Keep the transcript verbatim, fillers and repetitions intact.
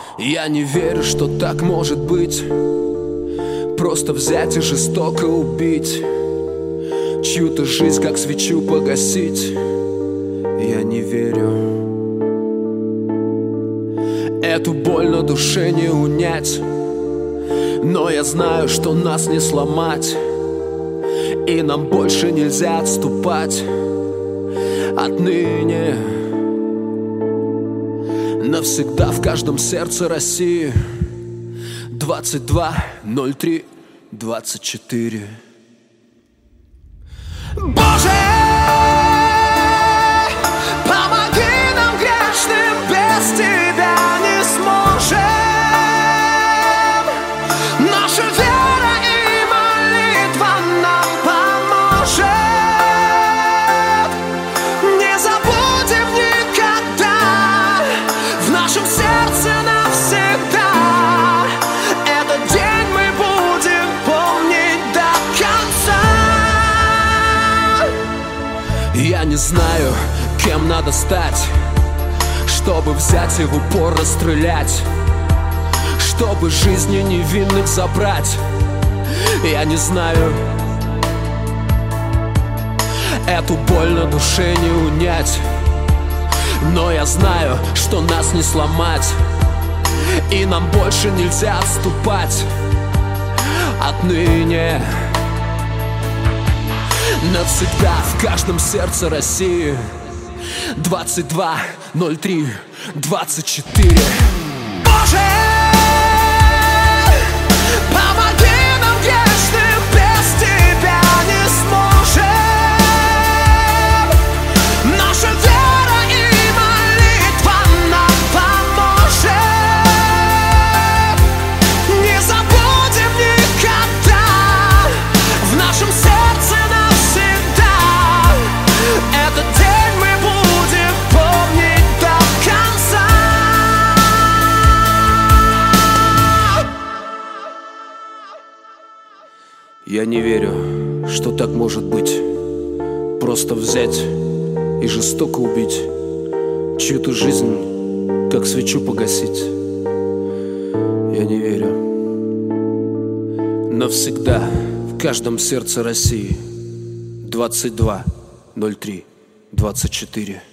Я не верю, что так может быть. Просто взять и жестоко убить, чью-то жизнь, как свечу погасить. Я не верю. Эту боль на душе не унять, но я знаю, что нас не сломать, и нам больше нельзя отступать. Отныне навсегда в каждом сердце России. Двадцать два ноль три двадцать четыре. Боже, помоги нам, грешным, без тебя не сможем. Наша вера и молитва нам поможет. Не забудем никогда, в нашем сердце навсегда. Этот день мы будем помнить до конца. Я не знаю, кем надо стать, чтобы взять и в упор расстрелять, чтобы жизни невинных забрать. Я не знаю, эту боль на душе не унять, но я знаю, что нас не сломать, и нам больше нельзя отступать. Отныне навсегда в каждом сердце России. Двадцать два ноль три двадцать четыре. Боже, помоги нам, грешным, без тебя не сможем. Наша вера и молитва нам поможет. Не забудем никогда, в нашем сердце навсегда. Этот день мы будем помнить до конца. Я не верю, что так может быть. Просто взять и жестоко убить, чью-то жизнь, как свечу погасить. Я не верю. Навсегда в каждом сердце России. Двадцать два ноль три двадцать четыре.